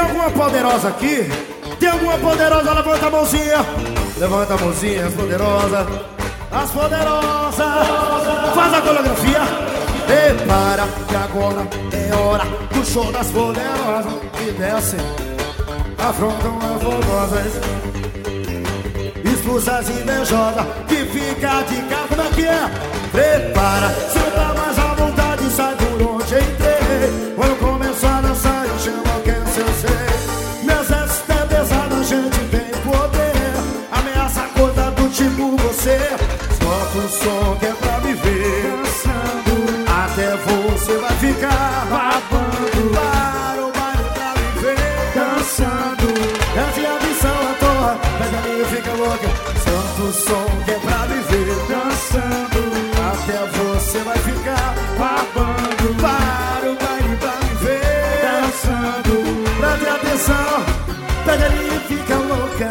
alguma poderosa aqui? Tem alguma poderosa? Levanta a mãozinha. Levanta a mãozinha, as poderosas. As poderosas. Faz a coreografia. Prepara que agora é hora do show das poderosas que descem, afrontam as formosas, expulsas invejosas, que fica de cara. Como é que é? Prepara, senta mais à vontade, sai por onde entrei. Quando começar a dançar eu chamo quem eu sei. Meu exército é pesado, a gente tem poder. Ameaça coisa do tipo você. Solta o som que é pra viver. Dançando, até você vai ficar babando. Para o baile pra viver. Dançando, desce a missão à toa. Pega a minha e fica louca. Solta o som que é pra viver. Dançando, até você vai ficar babando. Para o baile pra viver. Dançando, preste atenção. Pega a minha e fica louca.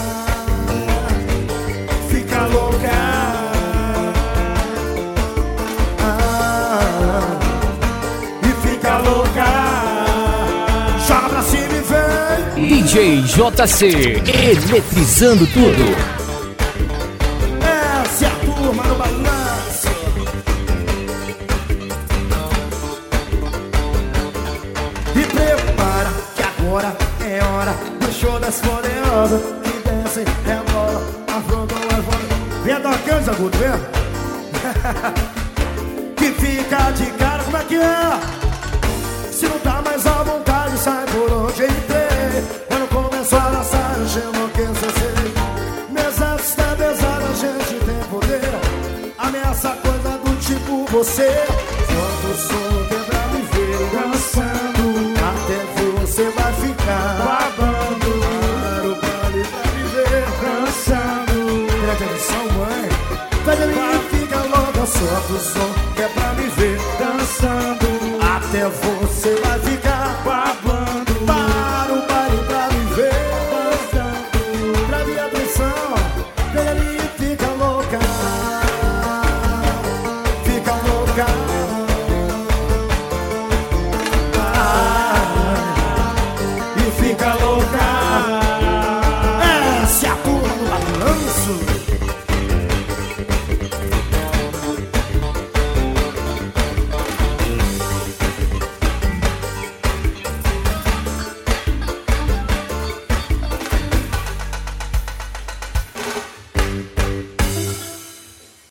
Fica louca. Joga pra cima e vem. DJ JC, eletrizando tudo. Essa é a turma no balanço. E prepara que agora é hora do show das poderosas que descem, rebolam, afrontam as bolas. Vem da Arcanjo Agudo, vem. Que fica de cara, como é que é? Se não tá mais à vontade, sai por onde entrei. Quando começar a dançar, eu chamo quem eu sei. Meu exército é pesado, a gente tem poder. Ameaça coisa do tipo você. Solta o som que é pra me ver. Dançando, até você vai ficar babando. Para o baile pra viver. Dançando, preste atenção, mãe. Pega a minha e fica louca. Solta o som que é pra me ver. Dançando, até você vai ficar babando.